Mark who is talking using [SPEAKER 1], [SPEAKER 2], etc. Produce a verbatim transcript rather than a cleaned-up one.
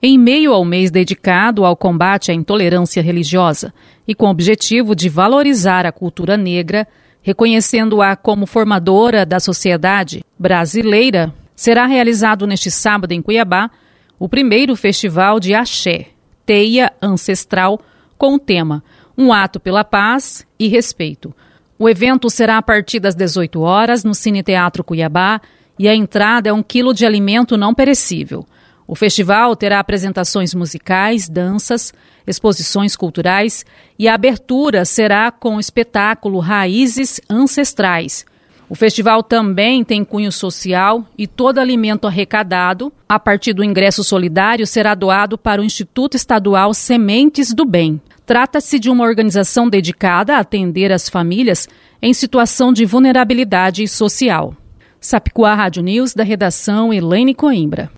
[SPEAKER 1] Em meio ao mês dedicado ao combate à intolerância religiosa e com o objetivo de valorizar a cultura negra, reconhecendo-a como formadora da sociedade brasileira, será realizado neste sábado em Cuiabá o primeiro festival de axé, Teia Ancestral, com o tema Um Ato pela Paz e Respeito. O evento será a partir das dezoito horas no Cine Teatro Cuiabá e a entrada é um quilo de alimento não perecível. O festival terá apresentações musicais, danças, exposições culturais e a abertura será com o espetáculo Raízes Ancestrais. O festival também tem cunho social e todo alimento arrecadado, a partir do ingresso solidário, será doado para o Instituto Estadual Sementes do Bem. Trata-se de uma organização dedicada a atender as famílias em situação de vulnerabilidade social. Sapicua Rádio News, da redação Elaine Coimbra.